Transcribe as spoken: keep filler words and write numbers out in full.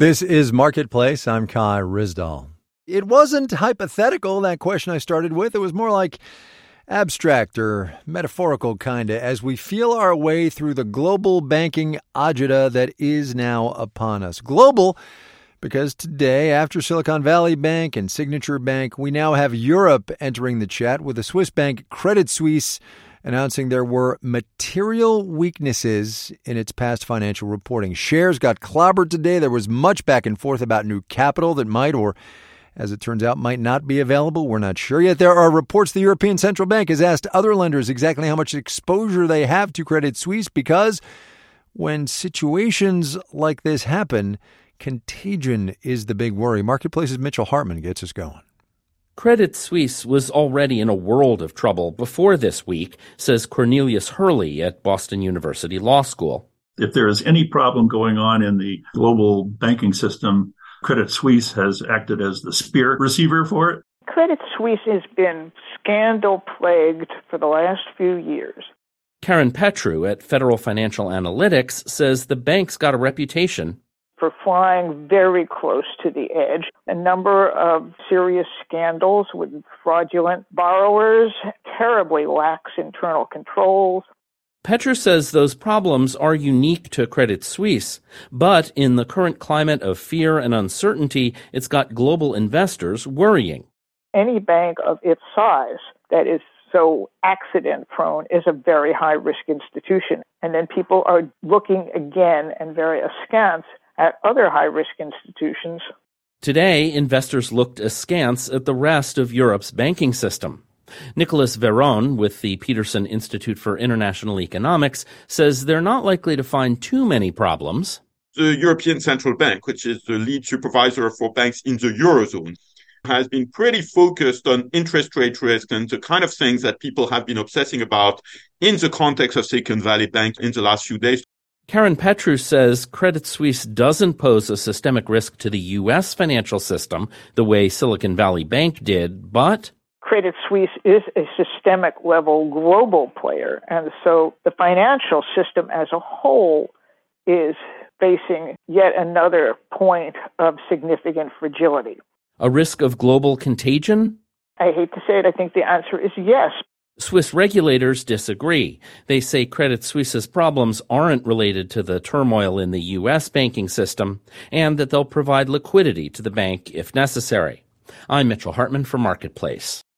This is Marketplace. I'm Kai Ryssdal. It wasn't hypothetical, that question I started with. It was more like abstract or metaphorical, kind of, as we feel our way through the global banking agita that is now upon us. Global, because today, after Silicon Valley Bank and Signature Bank, we now have Europe entering the chat with the Swiss bank Credit Suisse announcing there were material weaknesses in its past financial reporting. Shares got clobbered today. There was much back and forth about new capital that might, or as it turns out, might not be available. We're not sure yet. There are reports the European Central Bank has asked other lenders exactly how much exposure they have to Credit Suisse, because when situations like this happen, contagion is the big worry. Marketplace's Mitchell Hartman gets us going. Credit Suisse was already in a world of trouble before this week, says Cornelius Hurley at Boston University Law School. If there is any problem going on in the global banking system, Credit Suisse has acted as the spear receiver for it. Credit Suisse has been scandal-plagued for the last few years. Karen Petru at Federal Financial Analytics says the bank's got a reputation for flying very close to the edge. A number of serious scandals with fraudulent borrowers, terribly lax internal controls. Petru says those problems are unique to Credit Suisse, but in the current climate of fear and uncertainty, it's got global investors worrying. Any bank of its size that is so accident-prone is a very high-risk institution. And then people are looking again and very askance at other high-risk institutions. Today, investors looked askance at the rest of Europe's banking system. Nicolas Veron with the Peterson Institute for International Economics says they're not likely to find too many problems. The European Central Bank, which is the lead supervisor for banks in the Eurozone, has been pretty focused on interest rate risk and the kind of things that people have been obsessing about in the context of Silicon Valley Bank in the last few days. Karen Petru says Credit Suisse doesn't pose a systemic risk to the U S financial system the way Silicon Valley Bank did, but Credit Suisse is a systemic level global player, and so the financial system as a whole is facing yet another point of significant fragility. A risk of global contagion? I hate to say it, I think the answer is yes. Swiss regulators disagree. They say Credit Suisse's problems aren't related to the turmoil in the U S banking system, and that they'll provide liquidity to the bank if necessary. I'm Mitchell Hartman for Marketplace.